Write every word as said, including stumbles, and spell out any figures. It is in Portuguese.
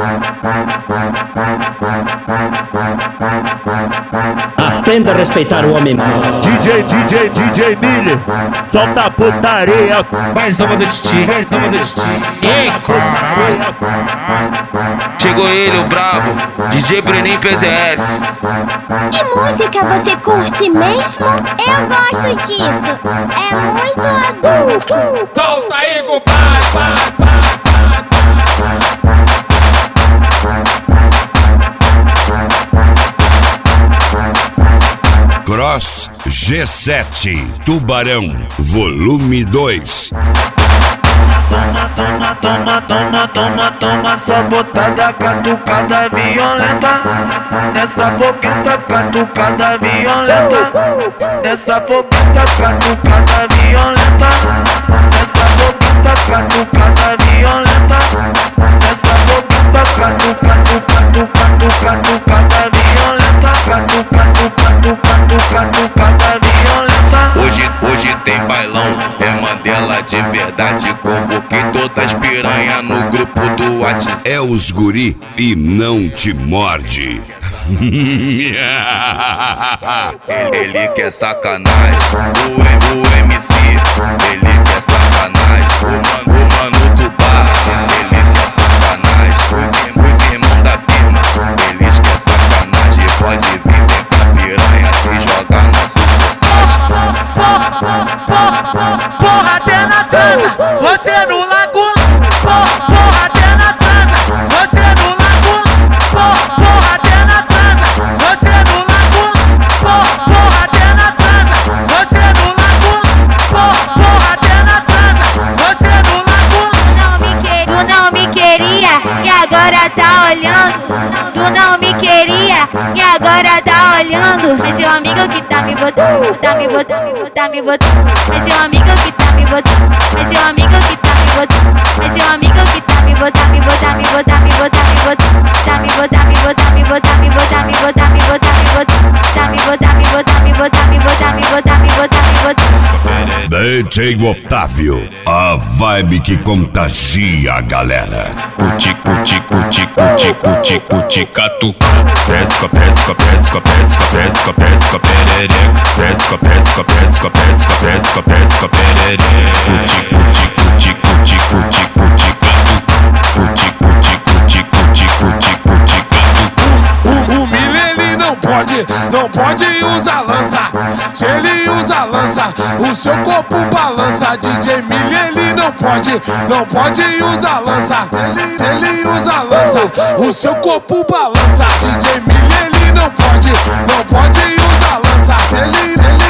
Aprenda a respeitar o homem. D J, D J, D J Miller, solta a putaria. Mais uma do Titi, mais uma do Titi. Ei, caralho. Chegou ele, o brabo, D J Breninho P Z S. Que música você curte mesmo? Eu gosto disso, é muito adulto. Solta aí, compadre, vai, vai. Cross G sete Tubarão Volume dois. Toma, toma, toma, toma, toma, toma, sabotada, catucada violenta. Nessa boqueta, catucada violenta. Nessa boqueta, catucada violenta. Nessa boqueta, catucada violenta. Nessa boqueta, catucada, catucada, catucada violenta. Catucada, catucada, catucada violenta. Hoje, hoje tem bailão, é Mandela de verdade. Convoquei todas as piranha no grupo do WhatsApp. É os guri e não te morde. ele, ele quer sacanagem, o, o M C. Ele quer sacanagem, o mano, o mano do bar. Ele quer sacanagem, os, os irmãos da firma. Eles quer sacanagem, pode vir, vem pra piranha se jogar na sucessagem. Porra, até na trança, você no laguna. Porra, porra, até na trança, você no laguna. Porra, porra, até na trança, você no laguna. Porra, porra, até na trança, você no laguna. Porra, porra, até na trança, você no laguna. Tu não me queria e agora tá olhando. Tu não me queria e agora tá olhando. É seu amigo que tá me botando, tá me botando, tá me botando. É seu amigo que tá me botando, é seu amigo que tá me botando. É seu amigo que tá me botando, me botar, me botar, me botar, me botar. Tá me botar, me botar, me botar, me botar, me botar, me botar, me botar. Tá me botar, me botar, me botar, me botar, me botar, me botar, me botar. D J Otávio, a vibe que contagia a galera. Cuti, cuti, cuti, cuti, cuti, cuti, catuca. Pesca, pesca, pesca, pesca, pesca, pesca, perereca. Pesca, pesca, pesca, pesca, pesca, pesca, perereca. Cuti, cuti, cuti, cuti, cuti, cuti, catuca. Cuti, cuti, cuti, cuti, cuti, cuti, catuca. O, o Miller ele não pode, não pode usar lança. Se ele usa lança, o seu corpo balança. D J Miller ele não pode, não pode usar lança. Se ele, se ele usa lança, o seu corpo balança. D J Miller ele não pode, não pode usar lança. Se ele, se ele